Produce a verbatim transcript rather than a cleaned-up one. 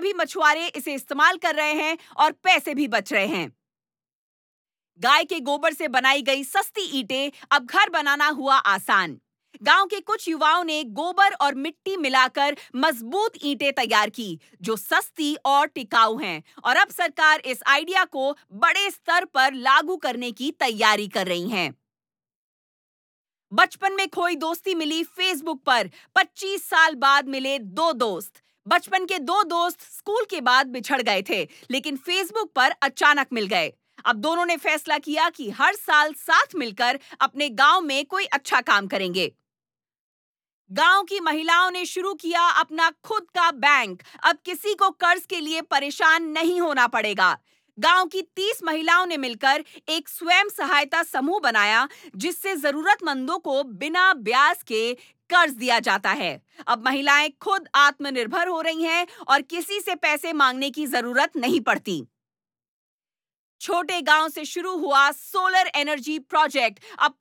सभी मछुआरे इसे इस्तेमाल कर रहे हैं और पैसे भी बच रहे हैं। गाय के गोबर से बनाई गई सस्ती ईंटें अब घर बनाना हुआ आसान। गांव के कुछ युवाओं ने गोबर और मिट्टी मिलाकर मजबूत ईंटें तैयार की, जो सस्ती और टिकाऊ हैं, और अब सरकार इस आइडिया को बड़े स्तर पर लागू करने की तैयारी कर रही है। बचपन में खोई दोस्ती मिली फेसबुक पर। पच्चीस साल बाद मिले दो दोस्त। बचपन के दो दोस्त स्कूल के बाद बिछड़ गए थे, लेकिन फेसबुक पर अचानक मिल गए। अब दोनों ने फैसला किया कि हर साल साथ मिलकर अपने गांव में कोई अच्छा काम करेंगे। गांव की महिलाओं ने शुरू किया अपना खुद का बैंक। अब किसी को कर्ज के लिए परेशान नहीं होना पड़ेगा। गांव की तीस महिलाओं ने मिलकर एक स्वयं सहायता समूह बनाया, जिससे जरूरतमंदों को बिना ब्याज के कर्ज दिया जाता है। अब महिलाएं खुद आत्मनिर्भर हो रही हैं और किसी से पैसे मांगने की जरूरत नहीं पड़ती। छोटे गांव से शुरू हुआ सोलर एनर्जी प्रोजेक्ट अब